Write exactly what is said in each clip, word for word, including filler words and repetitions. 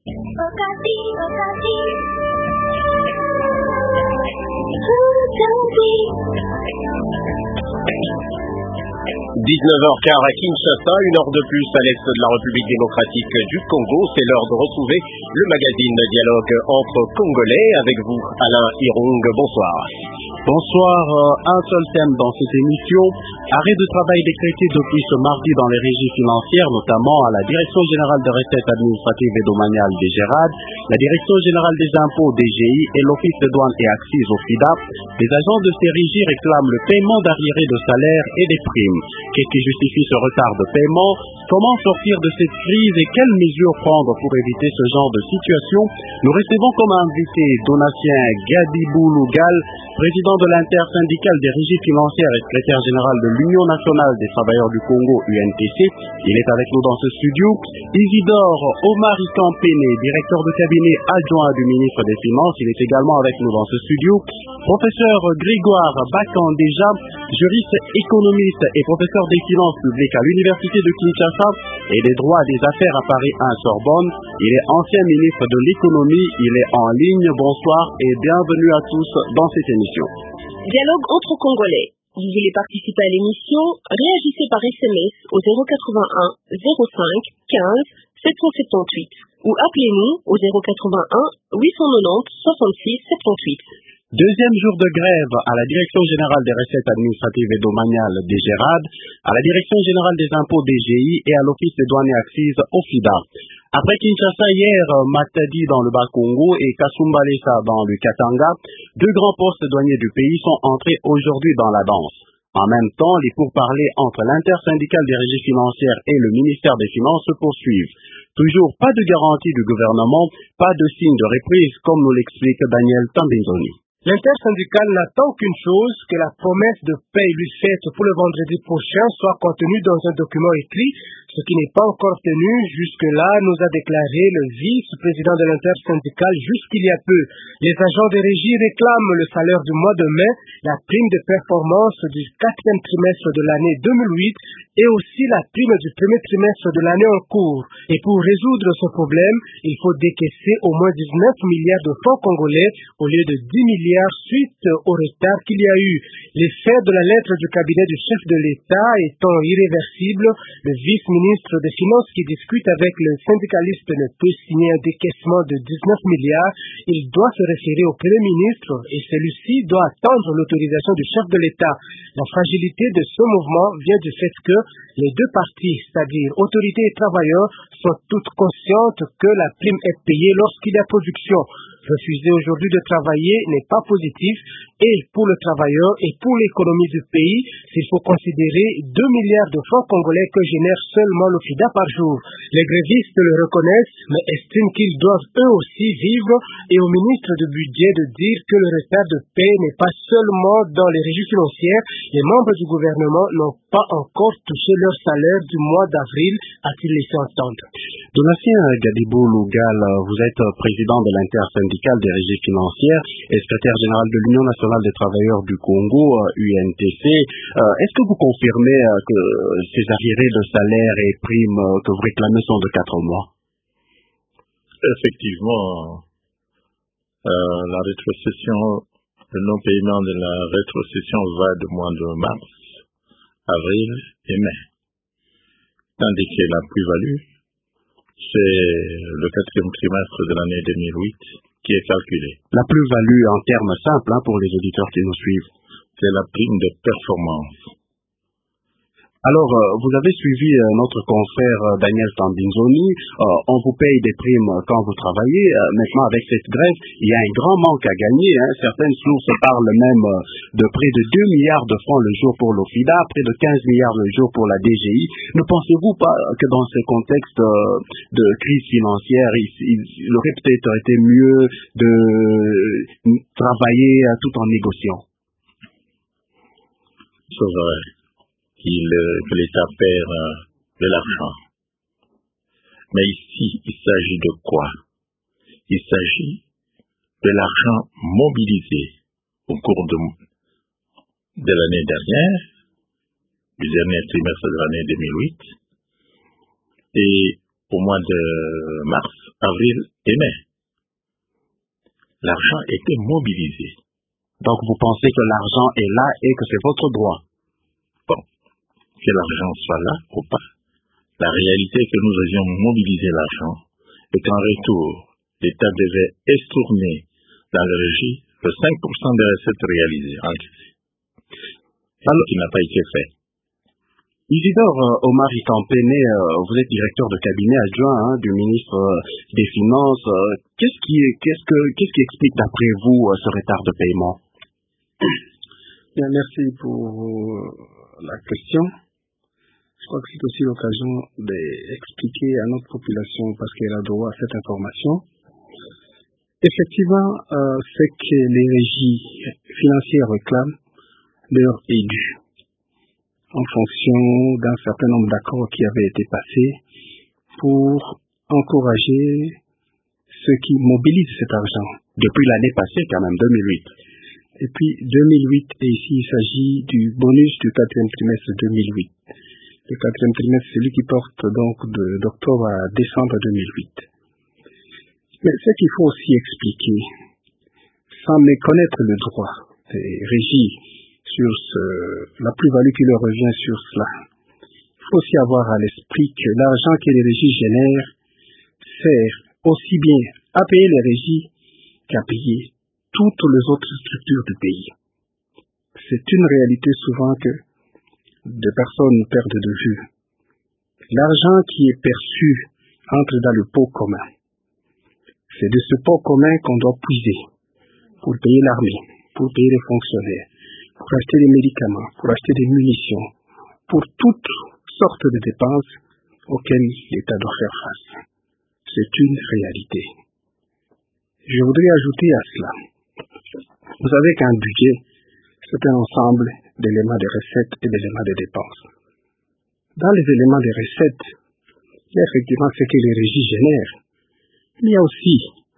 dix-neuf heures quinze à Kinshasa, une heure de plus à l'est de la République démocratique du Congo. C'est l'heure de retrouver le magazine Dialogue entre Congolais. Avec vous, Alain Irung. Bonsoir. Bonsoir. Un seul thème dans cette émission. Arrêt de travail décrété depuis ce mardi dans les régies financières, notamment à la Direction générale des recettes administratives et domaniales des Gérard, la Direction générale des impôts D G I et l'Office des douanes et accises au F I D A. Les agents de ces régies réclament le paiement d'arriérés de salaire et des primes. Qu'est-ce qui justifie ce retard de paiement? Comment sortir de cette crise et quelles mesures prendre pour éviter ce genre de situation? Nous recevons comme invité Donatien Gadibou Lougal, président de l'intersyndicale des régies financières et secrétaire général de l'Union nationale des travailleurs du Congo U N T C. Il est avec nous dans ce studio. Isidore Omar Campéné, directeur de cabinet adjoint du ministre des Finances. Il est également avec nous dans ce studio. Professeur Grégoire Bakandéja, juriste économiste et professeur des finances publiques à l'Université de Kinshasa et des droits des affaires à Paris un Sorbonne. Il est ancien ministre de l'économie. Il est en ligne. Bonsoir et bienvenue à tous dans cette émission. Dialogue entre Congolais. Vous voulez participer à l'émission? Réagissez par S M S au zéro quatre-vingt-un zéro cinq quinze sept cent soixante-dix-huit ou appelez-nous au zéro quatre-vingt-un huit cent quatre-vingt-dix soixante-six soixante-dix-huit. Deuxième jour de grève à la Direction générale des recettes administratives et domaniales des Gérard, à la Direction générale des impôts D G I et à l'Office des douanes et accises au F I D A. Après Kinshasa hier, Matadi dans le Bas-Congo et Kasumbalesa dans le Katanga, deux grands postes douaniers du pays sont entrés aujourd'hui dans la danse. En même temps, les pourparlers entre l'intersyndicale des régies financières et le ministère des Finances se poursuivent. Toujours pas de garantie du gouvernement, pas de signe de reprise, comme nous l'explique Daniel Tambinzoni. L'intersyndicale n'attend qu'une chose, que la promesse de paie lui faite pour le vendredi prochain soit contenue dans un document écrit, ce qui n'est pas encore tenu jusque-là, nous a déclaré le vice-président de l'intersyndicale jusqu'il y a peu. Les agents des régies réclament le salaire du mois de mai, la prime de performance du quatrième trimestre de l'année deux mille huit et aussi la prime du premier trimestre de l'année en cours. Et pour résoudre ce problème, il faut décaisser au moins dix-neuf milliards de francs congolais au lieu de dix milliards suite au retard qu'il y a eu. L'effet de la lettre du cabinet du chef de l'État étant irréversible, le vice-ministre des Finances qui discute avec le syndicaliste ne peut signer un décaissement de dix-neuf milliards. Il doit se référer au Premier ministre et celui-ci doit attendre l'autorisation du chef de l'État. La fragilité de ce mouvement vient du fait que les deux parties, c'est-à-dire autorités et travailleurs, sont toutes conscientes que la prime est payée lorsqu'il y a production. Refuser aujourd'hui de travailler n'est pas positif et pour le travailleur et pour l'économie du pays, s'il faut considérer deux milliards de francs congolais que génère seulement le F I D A par jour. Les grévistes le reconnaissent mais estiment qu'ils doivent eux aussi vivre et au ministre du budget de dire que le retard de paie n'est pas seulement dans les régies financières. Les membres du gouvernement n'ont pas encore touché leur salaire du mois d'avril, a-t-il laissé entendre. Donatien Gadibou Lougal, vous êtes président de l'intersyndicale des régies financières et secrétaire général de l'Union nationale des travailleurs du Congo, U N T C. Euh, est-ce que vous confirmez euh, que ces arriérés de salaire et primes euh, que vous réclamez sont de quatre mois? Effectivement, euh, la rétrocession, le non-paiement de la rétrocession va du mois de mars, avril et mai. Tandis que la plus-value, c'est le quatrième trimestre de l'année deux mille huit qui est calculé. La plus-value en termes simples hein, pour les auditeurs qui nous suivent. C'est la prime de performance. Alors, euh, vous avez suivi euh, notre confrère euh, Daniel Tambinzoni. Euh, on vous paye des primes quand vous travaillez. Euh, maintenant, avec cette grève, il y a un grand manque à gagner. Hein. Certaines sources parlent même euh, de près de deux milliards de francs le jour pour l'O F I D A, près de quinze milliards le jour pour la D G I. Ne pensez-vous pas que dans ce contexte euh, de crise financière, il, il, il aurait peut-être été mieux de travailler euh, tout en négociant? C'est vrai. Il, euh, que l'État perd euh, de l'argent. Mais ici, il s'agit de quoi? Il s'agit de l'argent mobilisé au cours de, de l'année dernière, du dernier trimestre de l'année deux mille huit, et au mois de mars, avril et mai. L'argent était mobilisé. Donc vous pensez que l'argent est là et que c'est votre droit? Bon, que l'argent soit là ou pas. La réalité est que nous avions mobilisé l'argent et qu'en retour, l'État devait estourner dans la régie le cinq pour cent des recettes réalisées en crédit. Alors, qui n'a pas été fait. Isidore euh, Omar Itampene, euh, vous êtes directeur de cabinet adjoint hein, du ministre euh, des Finances. Euh, qu'est-ce qui, qu'est-ce que, qu'est-ce qui explique d'après vous euh, ce retard de paiement? Bien, merci pour euh, la question. Je crois que c'est aussi l'occasion d'expliquer à notre population, parce qu'elle a droit à cette information. Effectivement, euh, ce que les régies financières réclament leur est dû, en fonction d'un certain nombre d'accords qui avaient été passés pour encourager ceux qui mobilisent cet argent. Depuis l'année passée, quand même, deux mille huit. Et puis deux mille huit, et ici il s'agit du bonus du quatrième trimestre deux mille huit. Le quatrième trimestre, c'est celui qui porte donc d'octobre à décembre deux mille huit. Mais ce qu'il faut aussi expliquer, sans méconnaître le droit des régies sur ce, la plus-value qui leur revient sur cela, il faut aussi avoir à l'esprit que l'argent que les régies génèrent sert aussi bien à payer les régies qu'à payer toutes les autres structures du pays. C'est une réalité souvent que des personnes perdent de vue. L'argent qui est perçu entre dans le pot commun. C'est de ce pot commun qu'on doit puiser pour payer l'armée, pour payer les fonctionnaires, pour acheter des médicaments, pour acheter des munitions, pour toutes sortes de dépenses auxquelles l'État doit faire face. C'est une réalité. Je voudrais ajouter à cela. Vous savez qu'un budget, c'est un ensemble d'éléments de recettes et d'éléments de dépenses. Dans les éléments de recettes, il y a effectivement ce que les régies génèrent, mais il y a aussi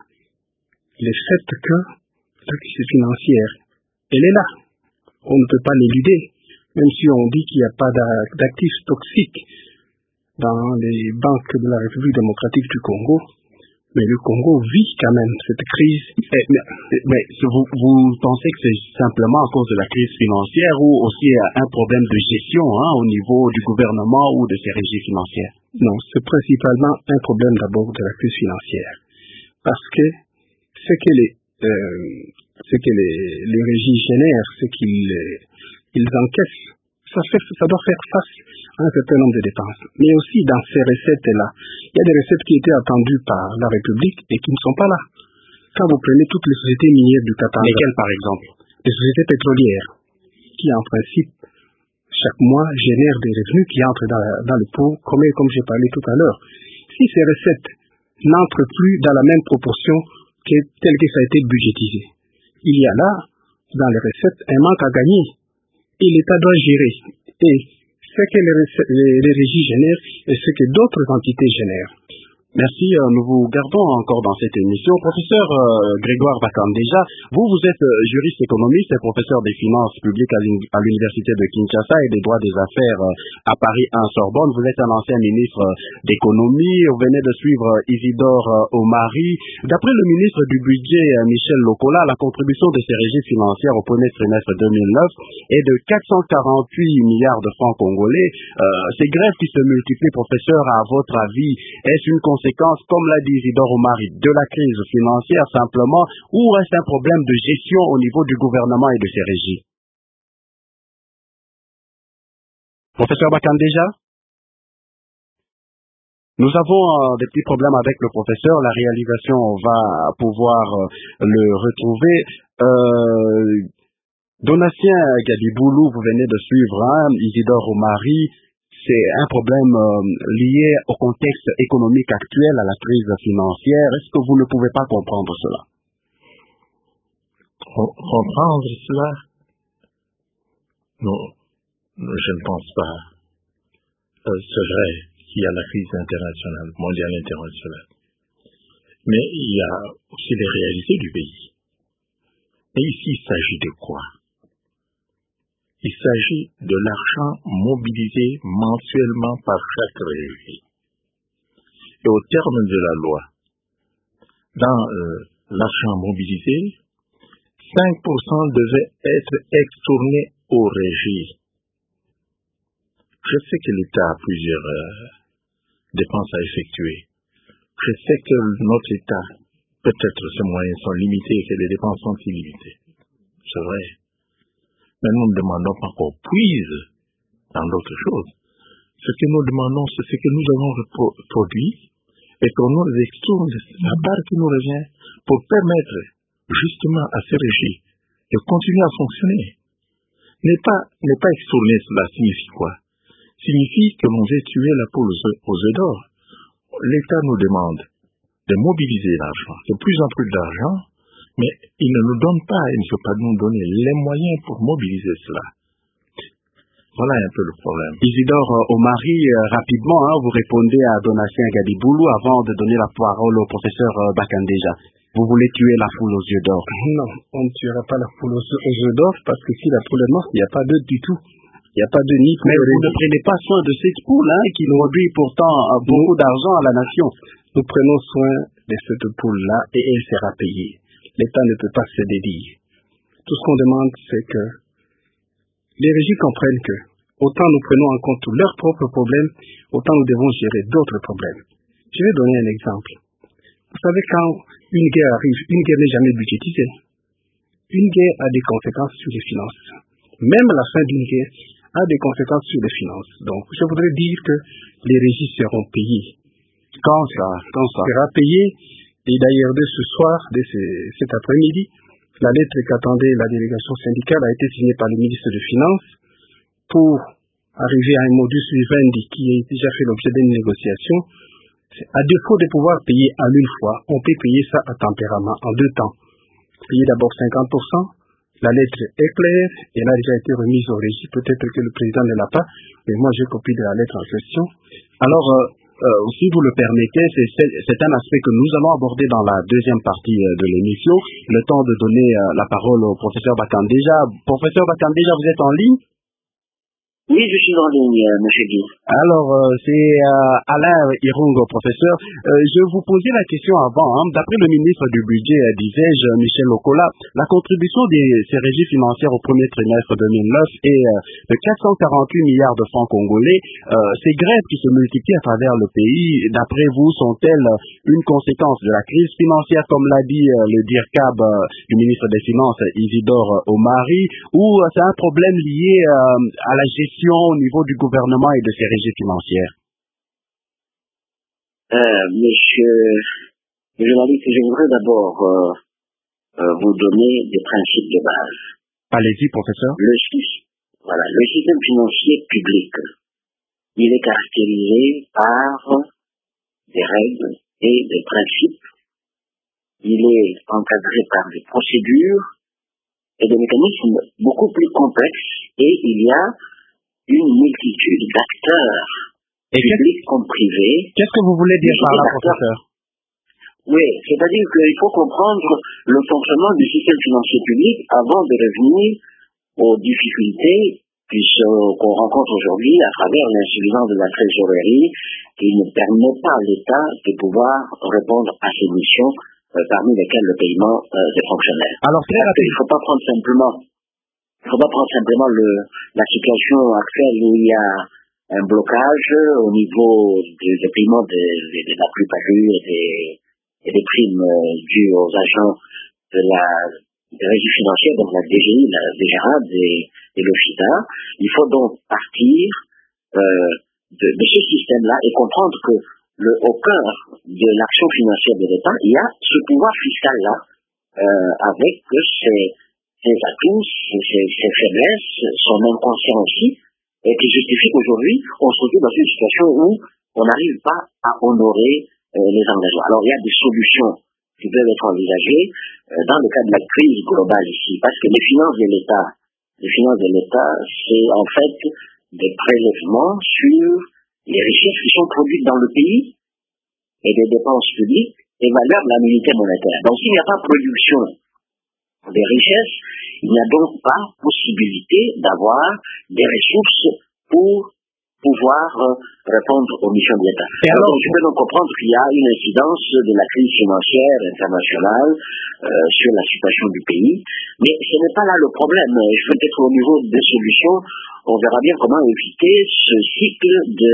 le fait que la crise financière, elle est là. On ne peut pas l'éluder, même si on dit qu'il n'y a pas d'actifs toxiques dans les banques de la République démocratique du Congo. Mais le Congo vit quand même cette crise. Mais, mais, mais vous, vous pensez que c'est simplement à cause de la crise financière ou aussi un problème de gestion hein, au niveau du gouvernement ou de ses régies financières? Non, c'est principalement un problème d'abord de la crise financière. Parce que ce que les, euh, ce que les, les régies génèrent, ce qu'ils ils encaissent, ça, fait, ça doit faire face à un certain nombre de dépenses. Mais aussi dans ces recettes-là, il y a des recettes qui étaient attendues par la République et qui ne sont pas là. Quand vous prenez toutes les sociétés minières du Katanga, lesquelles par exemple? Les sociétés pétrolières, qui en principe, chaque mois, génèrent des revenus qui entrent dans, dans le pot, comme, comme j'ai parlé tout à l'heure. Si ces recettes n'entrent plus dans la même proportion que telle que ça a été budgétisé, il y a là, dans les recettes, un manque à gagner. Et l'État doit gérer. Et ce que les, les, les régies génèrent et ce que d'autres entités génèrent. Merci, euh, nous vous gardons encore dans cette émission. Professeur euh, Grégoire Bakandeja, vous, vous êtes euh, juriste économiste et professeur des finances publiques à l'Université de Kinshasa et des droits des affaires euh, à Paris un Sorbonne. Vous êtes un ancien ministre euh, d'économie. Vous venez de suivre euh, Isidore euh, Omari. D'après le ministre du Budget, euh, Michel Lokola, la contribution de ces régies financières au premier trimestre deux mille neuf est de quatre cent quarante-huit milliards de francs congolais. Euh, ces grèves qui se multiplient, professeur, à votre avis, est-ce une conséquence, comme l'a dit Isidore Omari, de la crise financière simplement, ou reste un problème de gestion au niveau du gouvernement et de ses régies? Professeur Bakandeja, nous avons euh, des petits problèmes avec le professeur. La réalisation va pouvoir euh, le retrouver. Euh, Donatien Gadiboulou, vous venez de suivre hein, Isidore Omari. C'est un problème euh, lié au contexte économique actuel, à la crise financière. Est-ce que vous ne pouvez pas comprendre cela? Comprendre cela? Non, je ne pense pas. Euh, c'est vrai qu'il y a la crise internationale, mondiale internationale. Mais il y a aussi les réalités du pays. Et ici, il s'agit de quoi? Il s'agit de l'argent mobilisé mensuellement par chaque régie. et au terme de la loi, dans euh, l'argent mobilisé, cinq pour cent devait être extourné aux régies. Je sais que l'État a plusieurs euh, dépenses à effectuer. Je sais que notre État, peut-être ses moyens sont limités et que les dépenses sont illimitées. C'est vrai. Mais nous ne demandons pas qu'on puise dans d'autres choses. Ce que nous demandons, c'est ce que nous avons produit et qu'on nous extourne la part qui nous revient pour permettre justement à ces régies de continuer à fonctionner. N'est pas, n'est pas extourner, cela signifie quoi? Signifie que l'on veut tuer la poule aux œufs d'or. L'État nous demande de mobiliser l'argent, de plus en plus d'argent, mais il ne nous donne pas, il ne peut pas nous donner les moyens pour mobiliser cela. Voilà un peu le problème. Isidore Omari, euh, rapidement, hein, vous répondez à Donatien Gadiboulou avant de donner la parole au professeur euh, Bakandeja. Vous voulez tuer la poule aux yeux d'or? Non, on ne tuera pas la poule aux yeux d'or parce que si la poule est morte, il n'y a pas d'œuf du tout. Il n'y a pas de nid. Mais vous ne prenez pas soin de cette poule, hein, qui produit pourtant euh, beaucoup d'argent à la nation. Nous prenons soin de cette poule-là et elle sera payée. L'État ne peut pas se dédier. Tout ce qu'on demande, c'est que les régies comprennent que autant nous prenons en compte leurs propres problèmes, autant nous devons gérer d'autres problèmes. Je vais donner un exemple. Vous savez, quand une guerre arrive, une guerre n'est jamais budgétisée. Une guerre a des conséquences sur les finances. Même la fin d'une guerre a des conséquences sur les finances. Donc, je voudrais dire que les régies seront payées. Quand ça, quand ça sera payé, et d'ailleurs de ce soir, de ce, cet après-midi, la lettre qu'attendait la délégation syndicale a été signée par le ministre des Finances pour arriver à un modus vivendi qui a déjà fait l'objet d'une négociation. À défaut de pouvoir payer en une fois, on peut payer ça à tempérament, en deux temps. Payer d'abord cinquante pour cent, la lettre est claire, elle a déjà été remise au régie, peut-être que le président ne l'a pas, mais moi j'ai copie de la lettre en question. Alors, euh, euh, si vous le permettez, c'est un aspect que nous allons aborder dans la deuxième partie euh, de l'émission, le temps de donner euh, la parole au professeur Bakandeja. Professeur Bakandeja, vous êtes en ligne? Oui, je suis en ligne, euh, monsieur Guy. Alors, euh, c'est euh, Alain Irungo, professeur. Euh, je vous posais la question avant. Hein. D'après le ministre du Budget, euh, disais-je, Michel Okola, la contribution de ces régies financières au premier trimestre deux mille neuf est euh, de quatre cent quarante-huit milliards de francs congolais. Euh, ces grèves qui se multiplient à travers le pays, d'après vous, sont-elles une conséquence de la crise financière, comme l'a dit euh, le D I R C A B euh, du ministre des Finances, Isidore Omari, ou euh, c'est un problème lié euh, à la gestion au niveau du gouvernement et de ses régies financières? Euh, monsieur le journaliste, je voudrais d'abord euh, euh, vous donner des principes de base. Allez-y, professeur. Le, voilà, le système financier public, il est caractérisé par des règles et des principes. Il est encadré par des procédures et des mécanismes beaucoup plus complexes, et il y a une multitude d'acteurs, publics comme privés. Qu'est-ce que vous voulez dire par là, professeur? Oui, c'est-à-dire qu'il faut comprendre le fonctionnement du système financier public avant de revenir aux difficultés qu'on rencontre aujourd'hui à travers l'insuffisance de la trésorerie qui ne permet pas à l'État de pouvoir répondre à ses missions, euh, parmi lesquelles le paiement euh, des fonctionnaires. Alors, très rapide. Il ne faut pas prendre simplement Il ne faut pas prendre simplement le, la situation actuelle où il y a un blocage au niveau des de paiements de, de, de la plus-value et des, et des primes euh, dues aux agents de la des régies financières, donc la D G I, la D G R A D et, et le FIDA. Il faut donc partir euh, de, de ce système-là et comprendre que le, au cœur de l'action financière de l'État, il y a ce pouvoir fiscal-là euh, avec ses ses atouts, ses, ses faiblesses, son inconscient aussi, et qui justifie qu'aujourd'hui, on se retrouve dans une situation où on n'arrive pas à honorer euh, les engagements. Alors, il y a des solutions qui peuvent être envisagées euh, dans le cadre de la crise globale ici, parce que les finances de l'État, les finances de l'État, c'est en fait des prélèvements sur les richesses qui sont produites dans le pays et des dépenses publiques évaluables à l'unité monétaire. Donc, s'il n'y a pas production des richesses, il n'y a donc pas possibilité d'avoir des ressources pour pouvoir euh, répondre aux missions de l'État. Et alors, donc, je peux donc comprendre qu'il y a une incidence de la crise financière internationale euh, sur la situation du pays, mais ce n'est pas là le problème. Je veux être au niveau des solutions, on verra bien comment éviter ce cycle de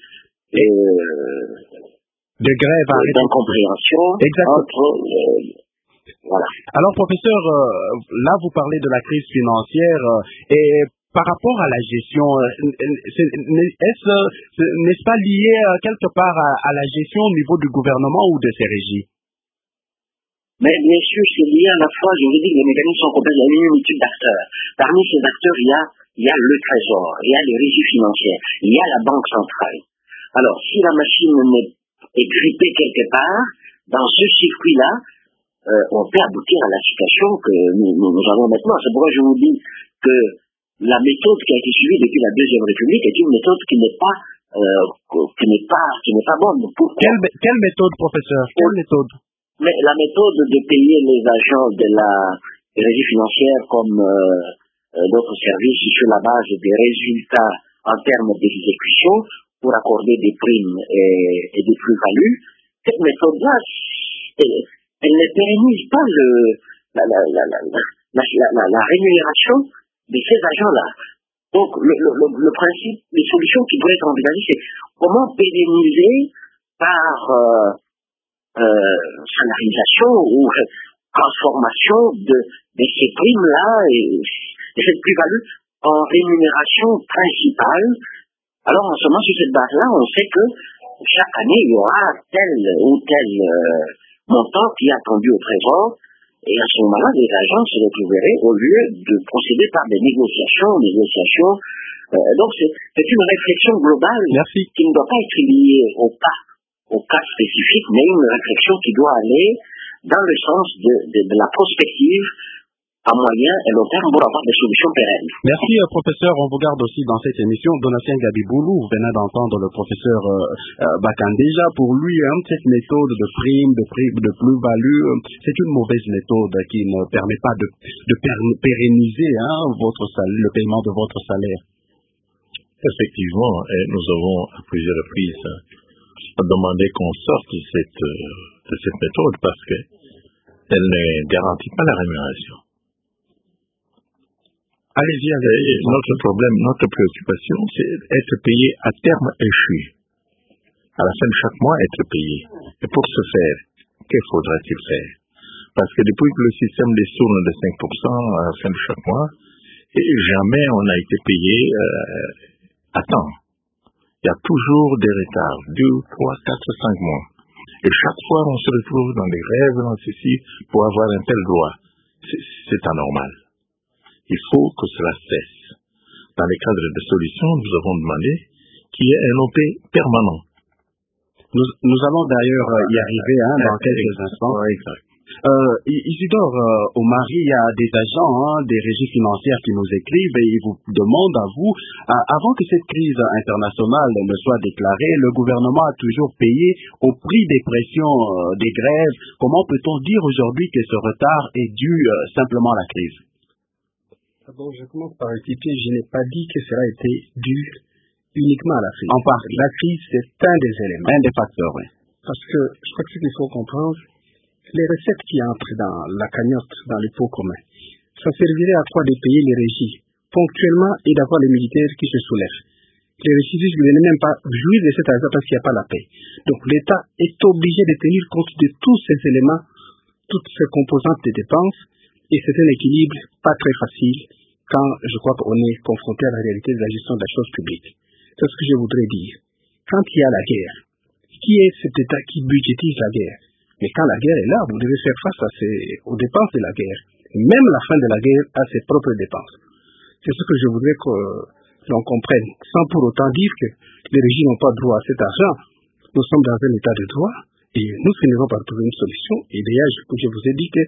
euh, de grève à d'incompréhension entre euh, voilà. Alors, professeur, euh, là, vous parlez de la crise financière euh, et par rapport à la gestion, euh, est-ce, est-ce, n'est-ce pas lié euh, quelque part à, à la gestion au niveau du gouvernement ou de ses régies? Mais bien sûr, c'est lié à la fois, je vous dis, les mécanismes sont complexes, il y a une multitude d'acteurs. Parmi ces acteurs, il y a, il y a le Trésor, il y a les régies financières, il y a la Banque centrale. Alors, si la machine est grippée quelque part, dans ce circuit-là, Euh, on peut aboutir à la situation que nous, nous, nous avons maintenant. C'est pourquoi je vous dis que la méthode qui a été suivie depuis la Deuxième République est une méthode qui n'est pas, euh, qui n'est pas, qui n'est pas bonne. Pourquoi? Quelle, quelle méthode, professeur? Quelle méthode? Mais la méthode de payer les agents de la régie financière comme euh, euh, d'autres services sur la base des résultats en termes d'exécution pour accorder des primes et, et des plus-values, cette méthode-là, c'est elle ne pérennise pas le, la, la, la, la, la, la, la, la rémunération de ces agents-là. Donc, le, le, le, le principe, les solutions qui pourraient être envisagées, c'est comment pérenniser par euh, euh, salarisation ou euh, transformation de, de ces primes-là et de cette plus-value en rémunération principale. Alors, en ce moment, sur cette base-là, on sait que chaque année, il y aura tel ou tel euh, montant qui est attendu au Trésor, et à ce moment-là, les agents se retrouveraient au lieu de procéder par des négociations, négociations. Euh, donc, c'est, c'est une réflexion globale Merci. Qui ne doit pas être liée au cas, au cas spécifique, mais une réflexion qui doit aller dans le sens de, de, de la prospective à moyen et long terme pour avoir des solutions pérennes. Merci, euh, professeur. On vous garde aussi dans cette émission. Donatien Gabiboulou, vous venez d'entendre le professeur euh, euh, Bakandéja. Pour lui, hein, cette méthode de prime, de prime, de plus-value, euh, c'est une mauvaise méthode qui ne permet pas de, de per- pérenniser hein, votre salaire, le paiement de votre salaire. Effectivement, et nous avons à plusieurs reprises demandé qu'on sorte de cette, de cette méthode parce qu'elle ne garantit pas la rémunération. Allez-y, allez-y. Notre problème, notre préoccupation, c'est être payé à terme échu. À la fin de chaque mois, être payé. Et pour ce faire, que faudra-t-il faire? Parce que depuis que le système détourne de cinq pour cent à la fin de chaque mois, et jamais on a été payé euh, à temps. Il y a toujours des retards, deux, trois, quatre, cinq mois. Et chaque fois, on se retrouve dans des rêves, dans ceci, pour avoir un tel droit. C'est, c'est anormal. Il faut que cela cesse. Dans les cadres de solutions, nous avons demandé qu'il y ait un O P permanent. Nous, nous allons d'ailleurs y arriver hein, dans quelques instants. Oui, exact. Euh, Isidore euh, Omari, il y a des agents hein, des régies financières qui nous écrivent et ils vous demandent à vous, euh, avant que cette crise internationale ne soit déclarée, le gouvernement a toujours payé au prix des pressions euh, des grèves. Comment peut-on dire aujourd'hui que ce retard est dû euh, simplement à la crise? D'abord, je commence par expliquer, je n'ai pas dit que cela était dû uniquement à la crise. En partie. La crise, c'est un des éléments. Un des facteurs, oui. Parce que je crois que ce qu'il faut comprendre, les recettes qui entrent dans la cagnotte, dans les pots communs, ça servirait à quoi de payer les régies ponctuellement et d'avoir les militaires qui se soulèvent. Les récidivistes ne venaient même pas jouir de cet argent parce qu'il n'y a pas la paix. Donc l'État est obligé de tenir compte de tous ces éléments, toutes ces composantes des dépenses, et c'est un équilibre pas très facile quand je crois qu'on est confronté à la réalité de la gestion de la chose publique. C'est ce que je voudrais dire. Quand il y a la guerre, qui est cet État qui budgétise la guerre? Mais quand la guerre est là, vous devez faire face à ces, aux dépenses de la guerre. Et même la fin de la guerre a ses propres dépenses. C'est ce que je voudrais que l'on comprenne, sans pour autant dire que les régimes n'ont pas droit à cet argent. Nous sommes dans un état de droit et nous finirons par trouver une solution. Et d'ailleurs, je, je vous ai dit que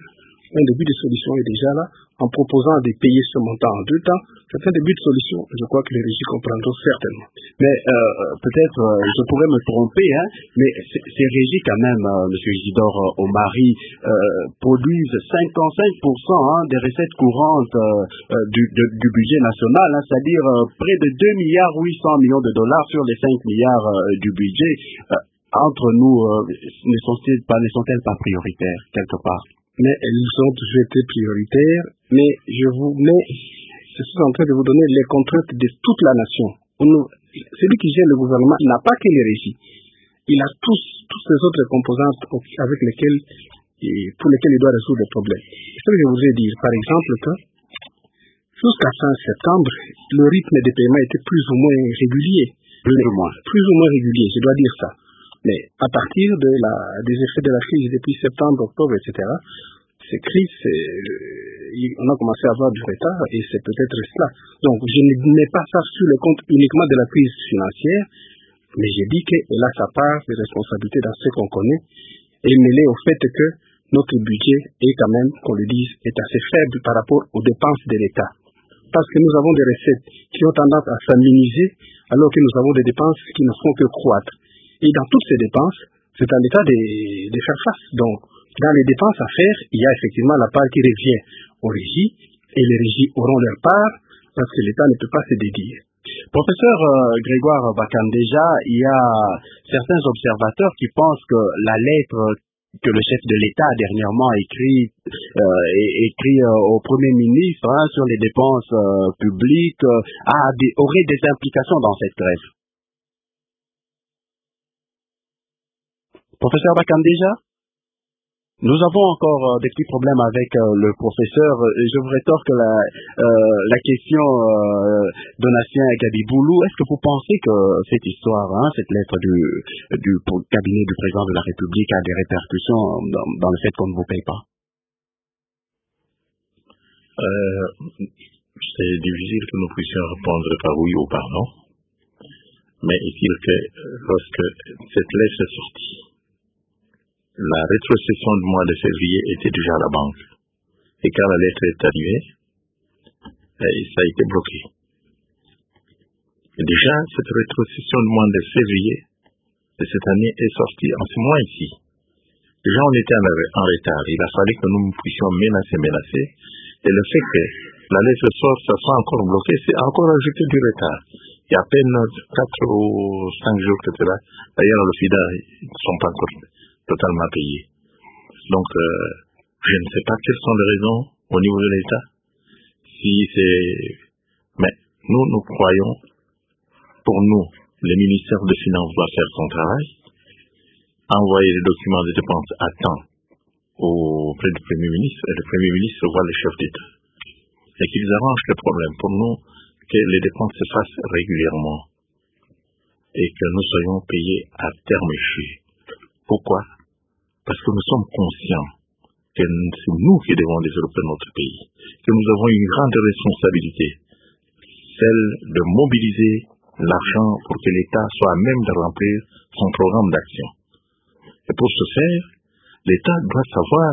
un début de solution est déjà là, en proposant de payer ce montant en deux temps. C'est un début de solution. Je crois que les régies comprendront certainement. Mais euh, peut-être, euh, je pourrais me tromper, hein, mais ces, ces régies quand même, euh, M. Isidore euh, Omari, euh, produisent cinquante-cinq pour cent hein, des recettes courantes euh, euh, du, de, du budget national, hein, c'est-à-dire euh, près de deux milliards huit cents millions de dollars sur les cinq milliards euh, du budget. Euh, entre nous, euh, ne sont-elles pas, ne sont-elles pas prioritaires quelque part? Mais elles ont toujours été prioritaires, mais je vous mets, je suis en train de vous donner les contraintes de toute la nation. Nous, celui qui gère le gouvernement, il n'a pas que les régies. Il a tous, tous les autres composantes avec lesquelles, pour lesquelles il doit résoudre des problèmes. Ce que je voudrais dire, par exemple, que jusqu'à fin septembre, le rythme des paiements était plus ou moins régulier. Plus ou moins. Plus ou moins régulier, je dois dire ça. Mais à partir de la, des effets de la crise depuis septembre, octobre, et cetera, ces crises, on a commencé à avoir du retard et c'est peut-être cela. Donc je ne mets pas ça sur le compte uniquement de la crise financière, mais je dis qu'elle a sa part de responsabilité dans ce qu'on connaît et mêlée au fait que notre budget est quand même, qu'on le dise, est assez faible par rapport aux dépenses de l'État. Parce que nous avons des recettes qui ont tendance à s'améniser alors que nous avons des dépenses qui ne font que croître. Et dans toutes ces dépenses, c'est à l'État de, de faire face. Donc, dans les dépenses à faire, il y a effectivement la part qui revient aux régies, et les régies auront leur part, parce que l'État ne peut pas se dédier. Professeur euh, Grégoire Bakandeja, il y a certains observateurs qui pensent que la lettre que le chef de l'État a dernièrement écrit, euh, écrit euh, au Premier ministre hein, sur les dépenses euh, publiques euh, a des, aurait des implications dans cette grève. Professeur Bakandeja, nous avons encore euh, des petits problèmes avec euh, le professeur. Je vous rétorque la, euh, la question euh, Donatien Gadiboulou. Est-ce que vous pensez que cette histoire, hein, cette lettre du, du cabinet du président de la République a des répercussions dans, dans le fait qu'on ne vous paye pas? euh, C'est difficile que nous puissions répondre par oui ou par non. Mais est-il que lorsque cette lettre est sortie, la rétrocession du mois de février était déjà à la banque. Et quand la lettre est arrivée, ça a été bloqué. Et déjà, cette rétrocession du mois de février de cette année est sortie en ce mois ici. Déjà, on était en, en retard. Il a fallu que nous puissions menacer, menacer. Et le fait que la lettre sorte, ça soit encore bloqué, c'est encore ajouter du retard. Il y a à peine quatre ou cinq jours que cela. D'ailleurs, le FIDA, ils ne sont pas encore totalement payé. Donc, euh, je ne sais pas quelles sont les raisons au niveau de l'État. Si c'est... Mais nous, nous croyons, pour nous, le ministère des Finances doit faire son travail, envoyer les documents de dépenses à temps auprès du Premier ministre, et le Premier ministre voit le chef d'État. Et qu'ils arrangent le problème. Pour nous, que les dépenses se fassent régulièrement et que nous soyons payés à terme échu. Pourquoi? Parce que nous sommes conscients que c'est nous qui devons développer notre pays, que nous avons une grande responsabilité, celle de mobiliser l'argent pour que l'État soit à même de remplir son programme d'action. Et pour ce faire, l'État doit savoir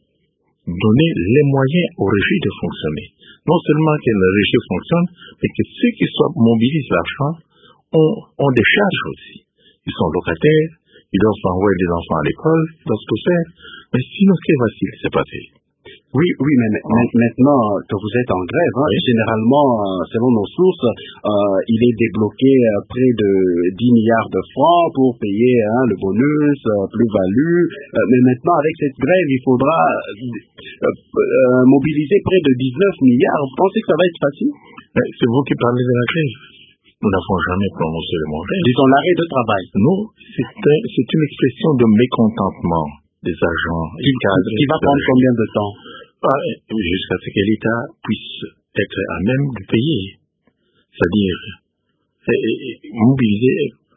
donner les moyens aux régies de fonctionner. Non seulement que les régies fonctionnent, mais que ceux qui mobilisent l'argent ont, ont des charges aussi. Ils sont locataires, ils doivent envoyer des enfants à l'école, ils doivent tout faire. Mais sinon, ce qui va-t-il se passer? Oui, oui, mais ah. maintenant que vous êtes en grève, hein, oui. Généralement, selon nos sources, euh, il est débloqué euh, près de dix milliards de francs pour payer hein, le bonus, euh, plus-value. Euh, mais maintenant, avec cette grève, il faudra euh, euh, mobiliser près de dix-neuf milliards. Vous pensez que ça va être facile? C'est vous qui parlez de la grève. Nous n'avons jamais prononcé le mot grève. Disons l'arrêt de travail. Non, c'est une expression de mécontentement des agents et qui, cadres. Qui va prendre combien de temps? Ah, jusqu'à ce que l'État puisse être à même de payer. C'est-à-dire et, et, mobiliser,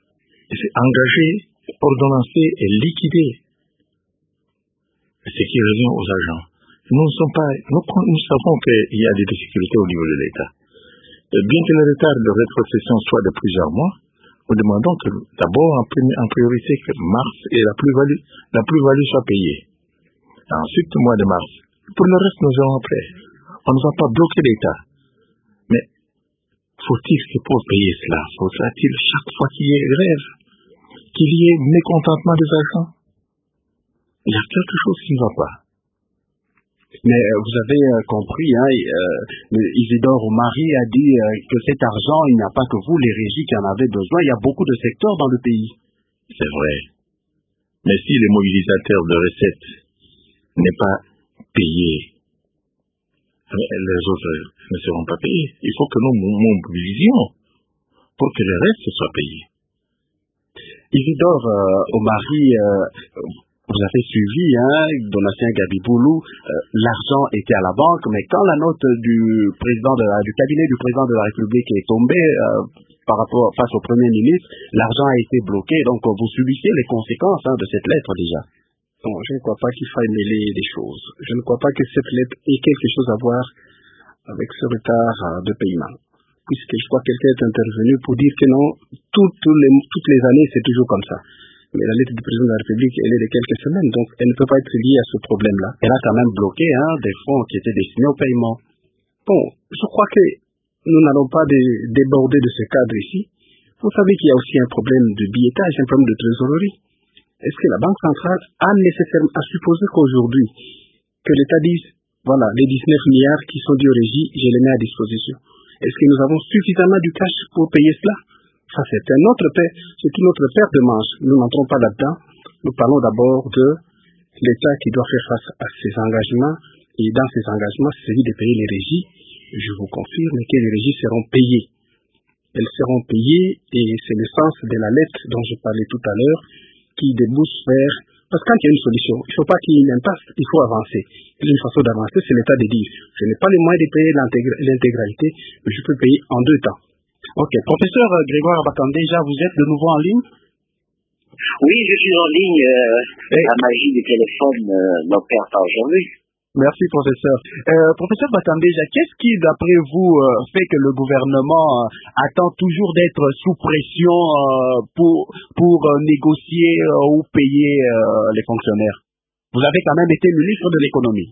engager, ordonnancer et liquider ce qui revient aux agents. Nous, sommes pas, nous, nous savons qu'il y a des difficultés au niveau de l'État. Bien que le retard de rétrocession soit de plusieurs mois, nous demandons que d'abord en, en priorité que mars et la plus-value la plus-value soit payée. Ensuite, au mois de mars, Pour le reste, nous verrons après. On ne va pas bloquer l'État. Mais faut-il que pour payer cela, faudra-t-il chaque fois qu'il y ait grève, qu'il y ait mécontentement des agents? Il y a quelque chose qui ne va pas. Mais euh, vous avez euh, compris, hein, euh, Isidore Oumari a dit euh, que cet argent, il n'y a pas que vous, les régies, qui en avez besoin. Il y a beaucoup de secteurs dans le pays. C'est vrai. Mais si les mobilisateurs de recettes n'est pas payé, les autres ne seront pas payés. Il faut que nous mobilisions pour que le reste soit payé. Isidore euh, Oumari, euh, vous avez suivi, hein, Donatien Gabiboulou, euh, l'argent était à la banque, mais quand la note du président de la, du cabinet du président de la République est tombée euh, par rapport face au Premier ministre, l'argent a été bloqué. Donc vous subissez les conséquences, hein, de cette lettre déjà. Non, je ne crois pas qu'il faille mêler les choses. Je ne crois pas que cette lettre ait quelque chose à voir avec ce retard de paiement. Puisque je crois que quelqu'un est intervenu pour dire que non, toutes les, toutes les années, c'est toujours comme ça. Mais la lettre du président de la République, elle est de quelques semaines, donc elle ne peut pas être liée à ce problème-là. Elle a quand même bloqué, hein, des fonds qui étaient destinés au paiement. Bon, je crois que nous n'allons pas dé déborder de ce cadre ici. Vous savez qu'il y a aussi un problème de billettage, un problème de trésorerie. Est-ce que la Banque centrale a nécessairement à supposer qu'aujourd'hui, que l'État dise, voilà, les dix-neuf milliards qui sont dus aux régies, je les mets à disposition. Est-ce que nous avons suffisamment du cash pour payer cela? Ça, c'est un autre paire, c'est une autre paire de manches. Nous n'entrons pas là-dedans. Nous parlons d'abord de l'État qui doit faire face à ses engagements. Et dans ces engagements, c'est celui de payer les régies. Je vous confirme que les régies seront payées. Elles seront payées et c'est le sens de la lettre dont je parlais tout à l'heure qui débouche vers... Parce que quand il y a une solution, il ne faut pas qu'il y ait une impasse, il faut avancer. Et une façon d'avancer, c'est l'État de dire, je n'ai pas les moyens de payer l'intégralité, mais je peux payer en deux temps. Ok. Professeur Grégoire Bakandéja, vous êtes de nouveau en ligne? Oui, je suis en ligne. Euh, la magie du téléphone euh, n'opère pas aujourd'hui. Merci, professeur. Euh, professeur Bakandéja, qu'est-ce qui, d'après vous, euh, fait que le gouvernement euh, attend toujours d'être sous pression euh, pour, pour euh, négocier euh, ou payer euh, les fonctionnaires? Vous avez quand même été ministre de l'économie.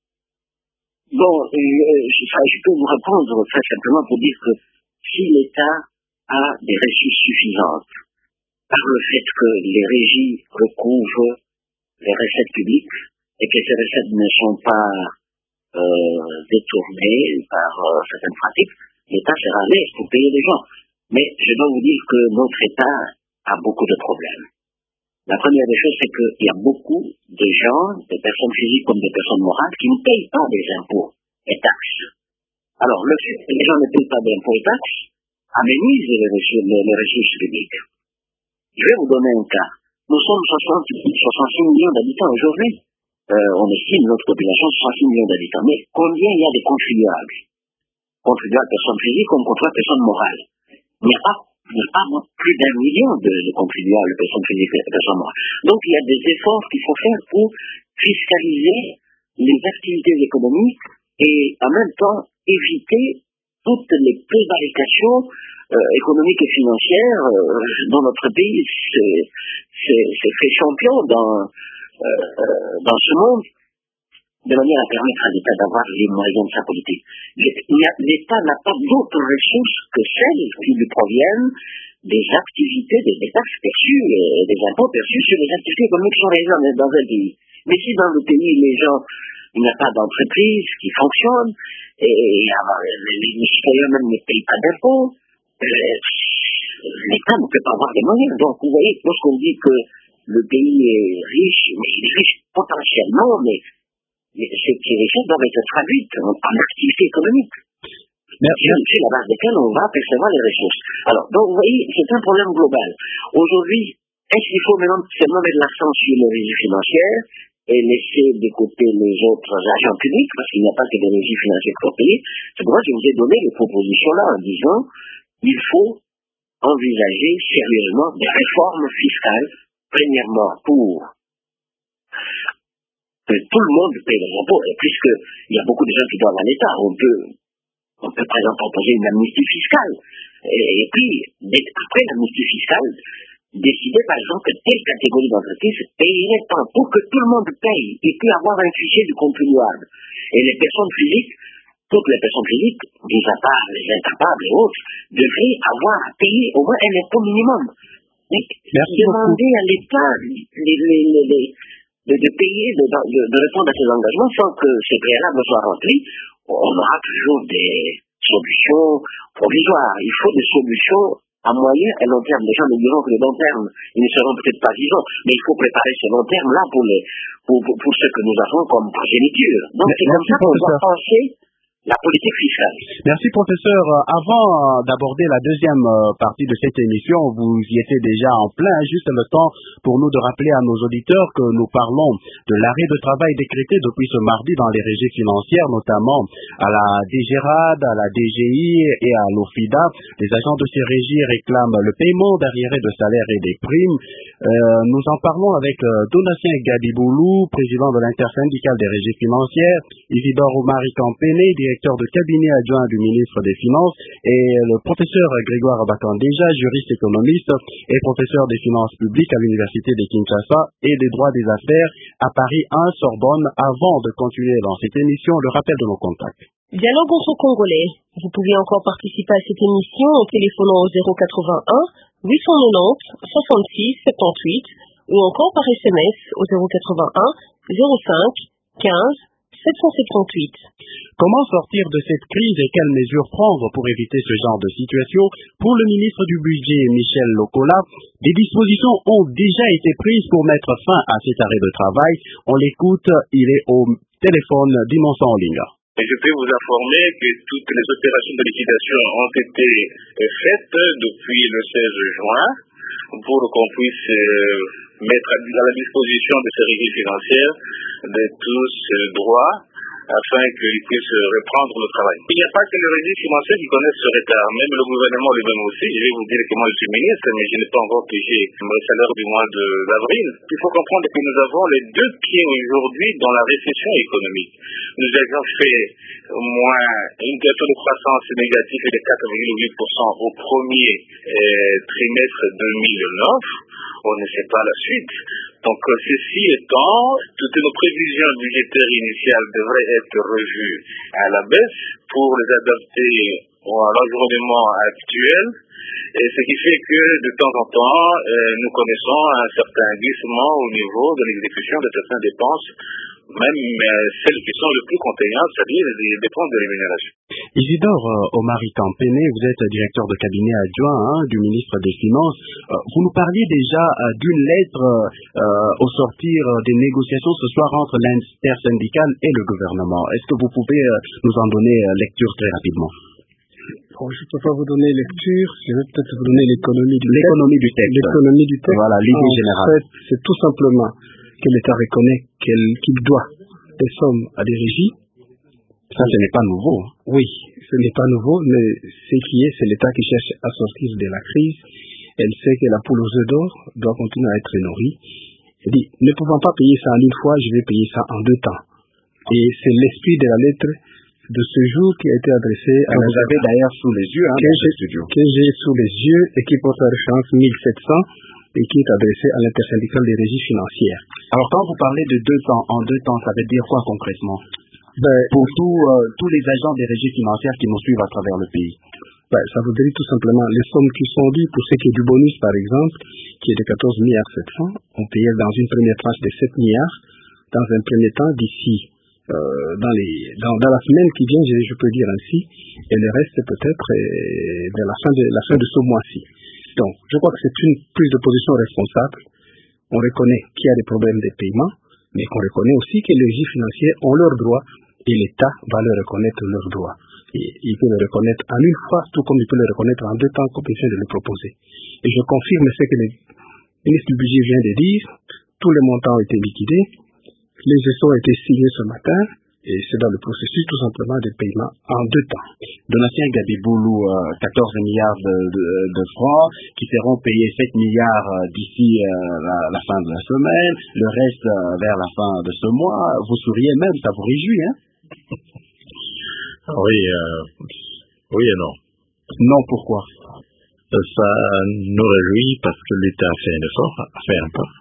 Bon, euh, je, je peux vous répondre très simplement pour dire que si l'État a des ressources suffisantes, par le fait que les régies recouvrent les recettes publiques et que ces recettes ne sont pas euh, détournées par euh, certaines pratiques, l'État sera à l'aise pour payer les gens. Mais je dois vous dire que notre État a beaucoup de problèmes. La première des choses, c'est qu'il y a beaucoup de gens, des personnes physiques comme des personnes morales, qui ne payent pas des impôts et taxes. Alors, le fait que les gens ne payent pas d'impôts et taxes aménise les ressources, les ressources publiques. Je vais vous donner un cas. Nous sommes soixante-six millions d'habitants aujourd'hui. Euh, on estime notre population soixante-six millions d'habitants. Mais combien il y a de contribuables? Contribuables personnes physiques comme contribuables personnes morales. Il n'y a pas, il n'y a pas plus d'un million de, de contribuables personnes physiques et personnes morales. Donc il y a des efforts qu'il faut faire pour fiscaliser les activités économiques et en même temps éviter toutes les prévarications euh, économiques et financières euh, dont notre pays s'est fait champion dans, euh, dans ce monde, de manière à permettre à l'État d'avoir les moyens de sa politique. L'État n'a pas d'autres ressources que celles qui lui proviennent des activités, des, des taxes perçues et des impôts perçus sur les activités économiques qui sont réalisées dans un pays. Mais si dans le pays, les gens, il n'y a pas d'entreprise qui fonctionne, et alors, les, les citoyens même ne payent pas d'impôts, euh, l'État ne peut pas avoir des moyens. Donc, vous voyez, lorsqu'on dit que le pays est riche, mais il est riche potentiellement, mais ces richesses doivent être traduites en, en activité économique. C'est la base desquelles on va percevoir les ressources. Alors, donc, vous voyez, c'est un problème global. Aujourd'hui, est-ce qu'il faut maintenant seulement mettre l'accent sur les régies financières et laisser de côté les autres agents publics, parce qu'il n'y a pas que des régies financières pour payer? C'est pourquoi je vous ai donné les propositions là en disant il faut envisager sérieusement des réformes fiscales, premièrement pour que tout le monde paye les impôts, et puisqu'il y a beaucoup de gens qui doivent à l'État, on peut, on peut par exemple proposer une amnistie fiscale, et, et puis, après l'amnistie fiscale, décider par exemple que telle catégorie d'entreprise payerait tant pour que tout le monde paye et puis avoir un fichier du contribuable. Et les personnes physiques, toutes les personnes physiques, mis à part les incapables et autres, devraient avoir à payer au moins un impôt minimum. Mais demander à l'État de, de, de payer, de, de, de répondre à ses engagements sans que ces préalables soient remplis, on aura toujours des solutions provisoires. Il faut des solutions à moyen et long terme. Les gens me diront que le long terme, ils ne seront peut-être pas vivants, mais il faut préparer ce long terme-là pour, les, pour, pour, pour ce que nous avons comme progéniture. Donc c'est comme ça qu'on doit penser la politique fiscale. Merci professeur. Avant d'aborder la deuxième partie de cette émission, vous y étiez déjà en plein, juste le temps pour nous de rappeler à nos auditeurs que nous parlons de l'arrêt de travail décrété depuis ce mardi dans les régies financières, notamment à la DGRAD, à la D G I et à l'OFIDA. Les agents de ces régies réclament le paiement d'arriérés de salaire et des primes. Euh, nous en parlons avec euh, Donatien Gadiboulou, président de l'intersyndicale des régies financières, Isidore Omari Campene, directeur de cabinet adjoint du ministre des Finances, et le professeur Grégoire Bakandéja, juriste économiste et professeur des finances publiques à l'université de Kinshasa et des droits des affaires à Paris un Sorbonne. Avant de continuer dans cette émission, le rappel de nos contacts. Dialogue entre Congolais. Vous pouvez encore participer à cette émission en téléphonant au zéro quatre-vingt-un huit cent quatre-vingt-dix soixante-six soixante-dix-huit ou encore par S M S au zéro quatre-vingt-un zéro cinq quinze sept cent soixante-dix-huit. Comment sortir de cette crise et quelles mesures prendre pour éviter ce genre de situation? Pour le ministre du Budget, Michel Lokola, des dispositions ont déjà été prises pour mettre fin à cet arrêt de travail. On l'écoute, il est au téléphone d'Imonsa en ligne. Et je peux vous informer que toutes les opérations de liquidation ont été faites depuis le seize juin pour qu'on puisse mettre à la disposition de ces régies financières de tous droits afin qu'ils puissent reprendre le travail. Il n'y a pas que les régies financières qui connaissent ce retard, même le gouvernement lui-même aussi. Je vais vous dire que moi je suis ministre, mais je n'ai pas encore payé mon salaire du mois d'avril. Il faut comprendre que nous avons les deux pieds aujourd'hui dans la récession économique. Nous avons fait au moins une taux de croissance négative de quatre virgule huit pour cent au premier euh, trimestre deux mille neuf. On ne sait pas la suite. Donc, ceci étant, toutes nos prévisions budgétaires initiales devraient être revues à la baisse pour les adapter à l'environnement actuel. Et ce qui fait que, de temps en temps, euh, nous connaissons un certain glissement au niveau de l'exécution de certaines dépenses, même euh, celles qui sont les plus contraignantes, c'est-à-dire les dépenses de rémunération. Isidore euh, Omari Campene, vous êtes directeur de cabinet adjoint hein, du ministre des Finances. Euh, vous nous parliez déjà euh, d'une lettre euh, au sortir des négociations ce soir entre l'intersyndicale et le gouvernement. Est-ce que vous pouvez euh, nous en donner euh, lecture très rapidement? Bon, je ne peux pas vous donner lecture, je vais peut-être vous donner l'économie du texte. L'économie du texte. L'économie du texte. Voilà, l'idée générale. En fait, c'est tout simplement que l'État reconnaît qu'il qu'il doit des sommes à des régies. Ça, ce n'est pas nouveau. Oui, ce n'est pas nouveau, mais ce qui est, c'est l'État qui cherche à sortir de la crise. Elle sait que la poule aux œufs d'or doit continuer à être nourrie. Elle dit, ne pouvant pas payer ça en une fois, je vais payer ça en deux temps. Et c'est l'esprit de la lettre de ce jour qui a été adressé à vous avez d'ailleurs sous les yeux, hein, que j'ai, que j'ai sous les yeux et qui porte la référence mille sept cents et qui est adressé à l'intersyndicale des régies financières. Alors quand vous parlez de deux temps, en deux temps, ça veut dire quoi concrètement? Ben, pour tout, euh, tous les agents des régies financières qui nous suivent à travers le pays. Ben, ça veut dire tout simplement les sommes qui sont dites pour ce qui est du bonus par exemple, qui est de quatorze milliards sept cents, on payait dans une première tranche de sept milliards, dans un premier temps d'ici Euh, dans, les, dans, dans la semaine qui vient, je, je peux dire ainsi, et le reste peut-être euh, vers la fin, de, la fin de ce mois-ci. Donc, je crois que c'est une prise de position responsable. On reconnaît qu'il y a des problèmes de paiement, mais qu'on reconnaît aussi que les régies financiers ont leurs droits et l'État va leur reconnaître leurs droits. Et il peut le reconnaître en une fois, tout comme il peut le reconnaître en deux temps, comme il vient de le proposer. Et je confirme ce que le ministre du Budget vient de dire, tous les montants ont été liquidés. Les gestions ont été signés ce matin et c'est dans le processus tout simplement de paiement en deux temps. Donatien Gadiboulou, euh, quatorze milliards de, de, de francs qui seront payés sept milliards euh, d'ici euh, la, la fin de la semaine, le reste euh, vers la fin de ce mois. Vous souriez même, ça vous réjouit, hein? Oui, euh, oui et non. Non, pourquoi? Ça nous réjouit parce que l'État a fait un effort, a fait un pas.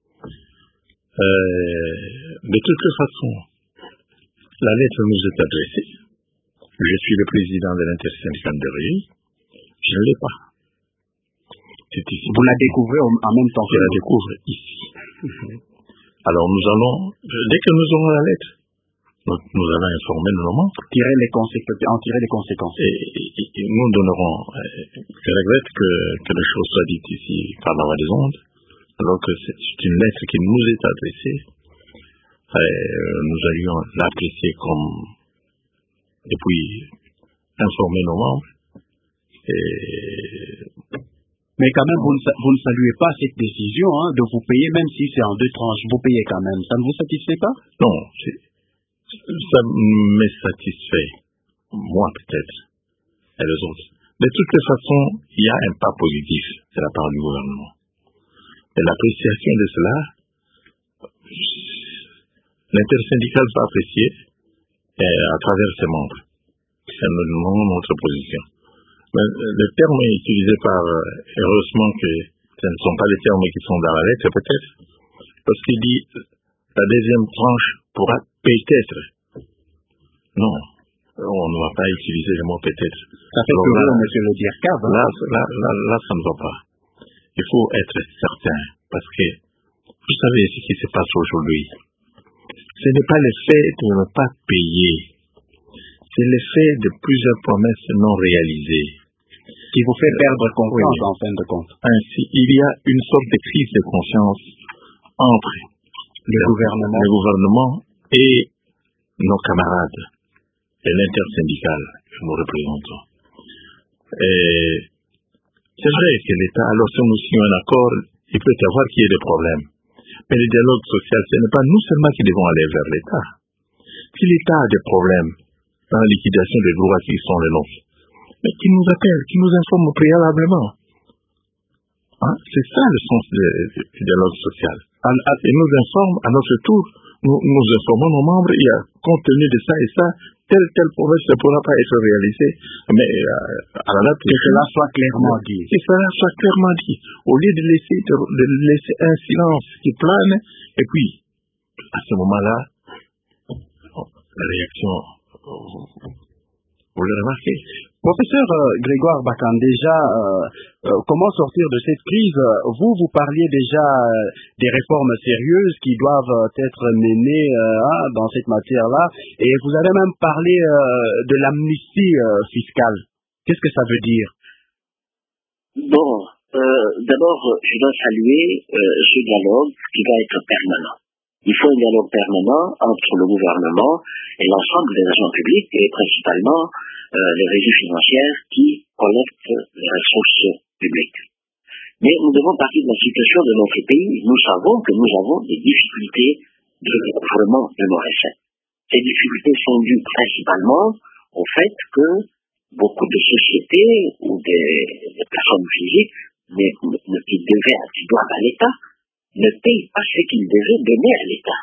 Euh, de toute façon, la lettre nous est adressée. Je suis le président de l'intersyndicale de Réunion. Je ne l'ai pas. C'est ici. Vous la découvrez en même temps que je la découvre ici. Alors nous allons, dès que nous aurons la lettre, nous, nous allons informer nos membres. Tirer les conséquences, en tirer les conséquences. Et, et, et nous donnerons. Euh, je regrette que, que les choses soient dites ici par la voix des ondes, alors que c'est une lettre qui nous est adressée. Euh, nous allions l'apprécier comme, et puis informer nos membres. Et mais quand même, vous ne, vous ne saluez pas cette décision hein, de vous payer, même si c'est en deux tranches, vous payez quand même. Ça ne vous satisfait pas? Non, ça me satisfait, moi peut-être, et les autres. De toutes les façons, il y a un pas positif de la part du gouvernement. Et l'appréciation de cela, l'intersyndicale va apprécier à travers ses membres. Et nous donnons notre position. Mais le terme est utilisé par, heureusement que ce ne sont pas les termes qui sont dans la lettre, peut-être, parce qu'il dit la deuxième tranche pourra peut-être. Non, on ne va pas utiliser le mot peut-être. Ça fait Alors, peur, là, monsieur le directeur. Hein? Là, là, là, là, ça ne va pas. Il faut être certain, parce que vous savez ce qui se passe aujourd'hui. Ce n'est pas le fait de ne pas payer, c'est le fait de plusieurs promesses non réalisées. Qui vous fait perdre confiance oui. En fin de compte. Ainsi, il y a une sorte de crise de confiance entre le, le gouvernement. le gouvernement et nos camarades de l'intersyndicale que nous représentons. Et c'est vrai que l'État, alors si nous signons un accord, il peut y avoir qu'il y ait des problèmes. Mais le dialogue social, ce n'est pas nous seulement qui devons aller vers l'État. Si l'État a des problèmes dans la liquidation des droits qui sont les nôtres, mais qui nous appelle, qui nous informe préalablement. Hein? C'est ça le sens du dialogue social. Et nous informe à notre tour, nous, nous informons nos membres, il y a compte tenu de ça et ça, telle telle promesse ne pourra pas être réalisée, mais euh, à la date que cela soit clairement dit. Que cela soit clairement dit. Au lieu de laisser, de, de laisser un silence qui plane, et puis, à ce moment-là, la réaction, vous le remarquez. Professeur euh, Grégoire Bakan, déjà, euh, euh, comment sortir de cette crise? Vous, vous parliez déjà euh, des réformes sérieuses qui doivent euh, être menées euh, hein, dans cette matière-là, et vous avez même parlé euh, de l'amnistie euh, fiscale. Qu'est-ce que ça veut dire? Bon, euh, d'abord, je dois saluer euh, ce dialogue qui va être permanent. Il faut un dialogue permanent entre le gouvernement et l'ensemble des agents publics, et principalement euh, les régies financières qui collectent les ressources publiques. Mais nous devons partir de la situation de notre pays. Nous savons que nous avons des difficultés de recouvrement de nos recettes. Ces difficultés sont dues principalement au fait que beaucoup de sociétés ou des, des personnes physiques ne, ne, qui, devaient, qui doivent à l'État ne payent pas ce qu'ils devaient donner à l'État.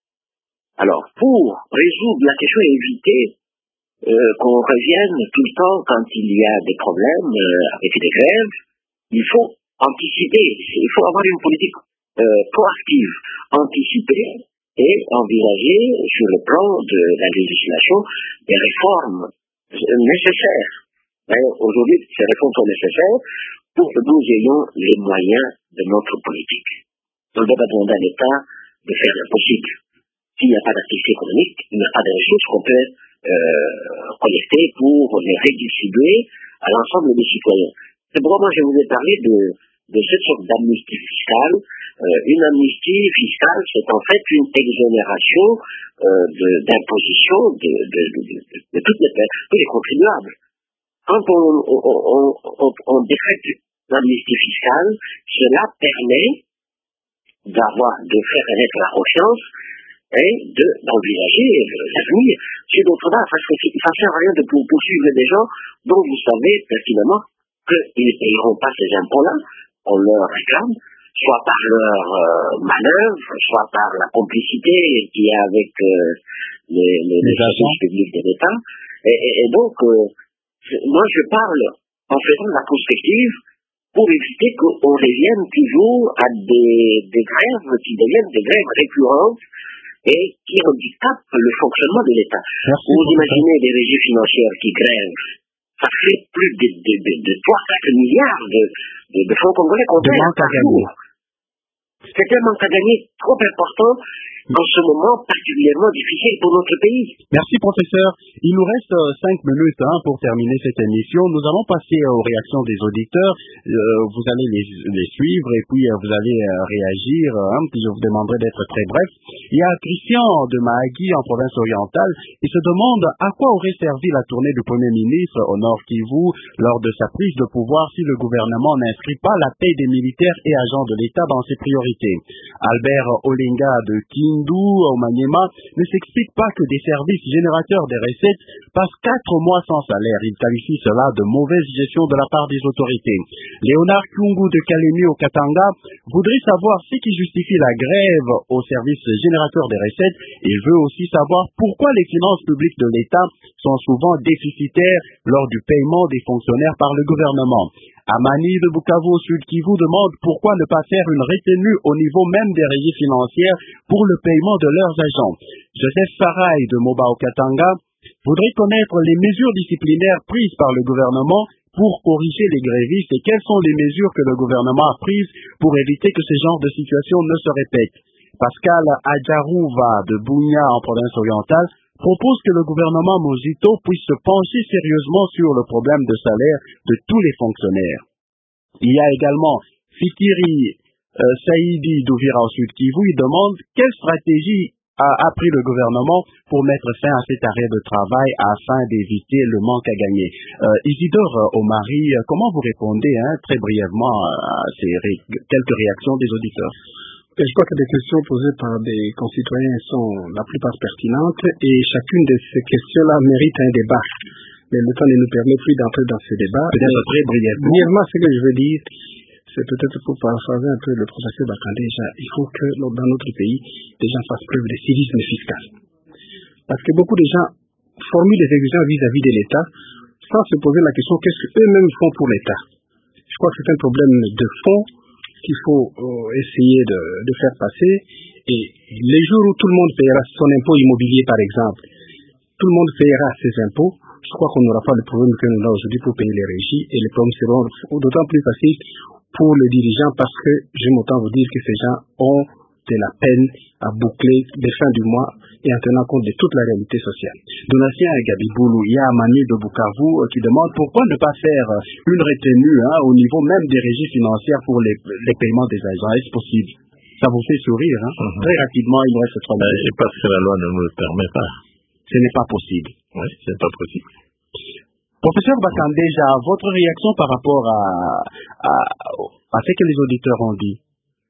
Alors, pour résoudre la question et éviter euh, qu'on revienne tout le temps quand il y a des problèmes euh, avec des grèves, il faut anticiper, il faut avoir une politique euh, proactive, anticiper et envisager sur le plan de la législation des réformes nécessaires. Mais aujourd'hui, ces réformes sont nécessaires pour que nous ayons les moyens de notre politique. On ne doit pas demander à l'État de faire l'impossible. S'il n'y a pas d'activité économique, il n'y a pas de ressources qu'on peut euh, collecter pour les redistribuer à l'ensemble des citoyens. C'est pourquoi moi je vous ai parlé de, de cette sorte d'amnistie fiscale. Euh, une amnistie fiscale, c'est en fait une exonération euh, d'imposition de, de, de, de, de, de toutes les, tous les contribuables. Quand on, on, on, on, on décrète l'amnistie fiscale, cela permet d'avoir, de faire naître la confiance et de, d'envisager l'avenir. Si d'autre part, parce que ça ne sert à rien de poursuivre des gens dont vous savez pertinemment qu'ils ne payeront pas ces impôts-là, on leur réclame, soit par leur euh, manœuvre, soit par la complicité qu'il y a avec euh, les, les, les services publics de l'État. Et, et, et donc, euh, moi je parle en faisant de la prospective pour éviter qu'on revienne toujours à des, des grèves qui deviennent des grèves récurrentes et qui handicapent le fonctionnement de l'État. Merci. Vous imaginez des régies financières qui grèvent, ça fait plus de, de, de, de trois à quatre milliards de, de, de francs congolais qu'on perd par jour. C'est un manque à gagner trop important en ce moment particulièrement difficile pour notre pays. Merci, professeur. Il nous reste euh, cinq minutes hein, pour terminer cette émission. Nous allons passer euh, aux réactions des auditeurs. Euh, vous allez les, les suivre et puis euh, vous allez euh, réagir. Hein, puis je vous demanderai d'être très bref. Il y a Christian de Mahagui en province orientale. Il se demande à quoi aurait servi la tournée du Premier ministre au Nord Kivu lors de sa prise de pouvoir si le gouvernement n'inscrit pas la paix des militaires et agents de l'État dans ses priorités. Albert Olinga de Kindu au Maniema ne s'explique pas que des services générateurs des recettes passent quatre mois sans salaire. Il qualifie cela de mauvaise gestion de la part des autorités. Léonard Kungu de Kalemi au Katanga voudrait savoir ce qui justifie la grève aux services générateurs des recettes. Il veut aussi savoir pourquoi les finances publiques de l'État sont souvent déficitaires lors du paiement des fonctionnaires par le gouvernement. Amani de Bukavu au Sud Kivu demande pourquoi ne pas faire une retenue au niveau même des régies financières pour le paiement de leurs agents. Joseph Sarai de Moba au Katanga voudrait connaître les mesures disciplinaires prises par le gouvernement pour corriger les grévistes et quelles sont les mesures que le gouvernement a prises pour éviter que ce genre de situation ne se répète. Pascal Adjarouva de Bounia en province orientale propose que le gouvernement Mozito puisse se pencher sérieusement sur le problème de salaire de tous les fonctionnaires. Il y a également Fikiri euh, Saïdi d'Ouvira au Sud Kivu. Il demande quelle stratégie a, a pris le gouvernement pour mettre fin à cet arrêt de travail afin d'éviter le manque à gagner. Euh, Isidore Omari, comment vous répondez hein, très brièvement à ces ré- quelques réactions des auditeurs? Je crois que les questions posées par des concitoyens sont la plupart pertinentes et chacune de ces questions-là mérite un débat. Mais le temps ne nous permet plus d'entrer dans ce débat. Peut-être très brièvement. Brièvement, ce que je veux dire, c'est peut-être pour paraphraser un peu le professeur Bakandé, il faut que dans notre pays, les gens fassent preuve de civisme fiscal. Parce que beaucoup de gens formulent des exigences vis-à-vis de l'État sans se poser la question qu'est-ce qu'eux-mêmes font pour l'État. Je crois que c'est un problème de fond qu'il faut euh, essayer de, de faire passer. Et les jours où tout le monde paiera son impôt immobilier, par exemple, tout le monde paiera ses impôts, je crois qu'on n'aura pas le problème que nous avons aujourd'hui pour payer les régies, et les problèmes seront d'autant plus faciles pour les dirigeants parce que j'aime autant vous dire que ces gens ont de la peine à boucler des fins du mois et en tenant compte de toute la réalité sociale. Donatien Gabiboulou, il y a Manu de Bukavu euh, qui demande pourquoi ne pas faire euh, une retenue hein, au niveau même des régies financières pour les, les paiements des agents. Est-ce possible? Ça vous fait sourire, hein? Mm-hmm. Très rapidement, il nous reste trois minutes. Et parce que la loi ne nous le permet pas. Ce n'est pas possible. Oui, ce n'est pas possible. Professeur Bakandé, déjà, votre réaction par rapport à, à, à ce que les auditeurs ont dit?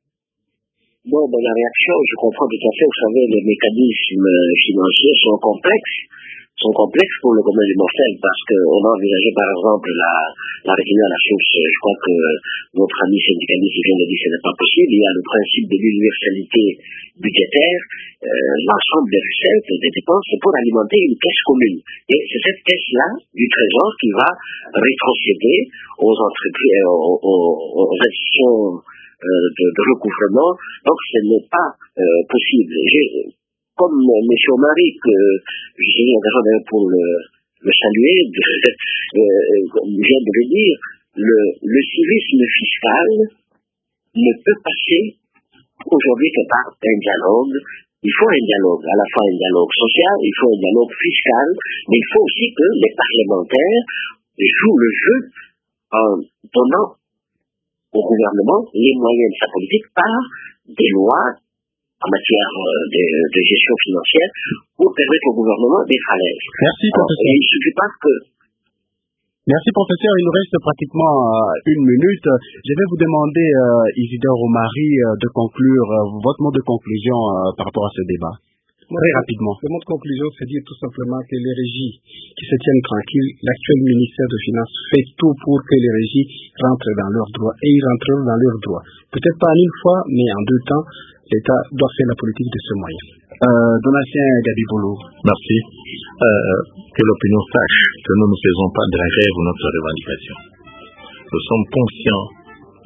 Bon, ben, la réaction, je comprends tout à fait. Vous savez, les mécanismes financiers sont complexes, sont complexes pour le commun des mortels parce qu'on a envisagé, par exemple, la, la retenue à la source. Je crois que votre ami syndicaliste vient de dire que ce n'est pas possible. Il y a le principe de l'universalité budgétaire. Euh, l'ensemble des recettes, des dépenses, c'est pour alimenter une caisse commune. Et c'est cette caisse-là du Trésor qui va rétrocéder aux entreprises, aux, aux, aux institutions euh, de, de recouvrement. Donc, ce n'est pas euh, possible. J'ai, comme M. Omari, que j'ai eu l'occasion d'ailleurs pour le, le saluer, de, euh, comme je viens de le dire, le, le civisme fiscal ne peut passer aujourd'hui que par un dialogue. Il faut un dialogue, à la fois un dialogue social, il faut un dialogue fiscal, mais il faut aussi que les parlementaires jouent le jeu en donnant au gouvernement les moyens de sa politique par des lois en matière de, de gestion financière pour permettre au gouvernement d'être à l'aise. Merci, professeur. Il ne suffit pas que... Merci, professeur. Il nous reste pratiquement euh, une minute. Je vais vous demander, euh, Isidore Omari, euh, de conclure euh, votre mot de conclusion euh, par rapport à ce débat. Très rapidement. Le mot de conclusion, c'est dire tout simplement que les régies qui se tiennent tranquilles, l'actuel ministère de Finances fait tout pour que les régies rentrent dans leurs droits et ils rentreront dans leurs droits. Peut-être pas en une fois, mais en deux temps, l'État doit faire la politique de ce moyen. Euh, Donatien Gabiboulou. Merci. Euh, que l'opinion sache que nous ne faisons pas de la grève ou notre revendication. Nous sommes conscients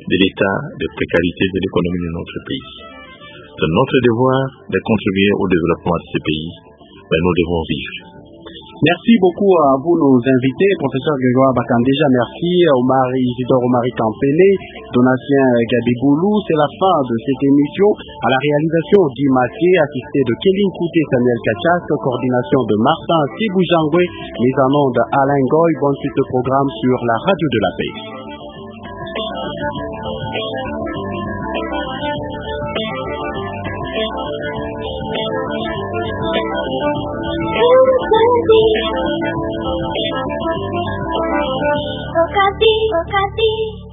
de l'état de précarité de l'économie de notre pays. C'est notre devoir de contribuer au développement de ce pays, mais nous devons vivre. Merci beaucoup à vous nos invités, professeur Grégoire Bakandéja, merci, Omar Isidore Omari Campélé, Donatien Gadiboulou. C'est la fin de cette émission. À la réalisation d'Imaké, assisté de Kéline Kouté, Samuel Kachak, coordination de Martin Siboujangwe, mise en onde Alain Goy. Bonne suite de programme sur la radio de la paix. Tocati, tocati.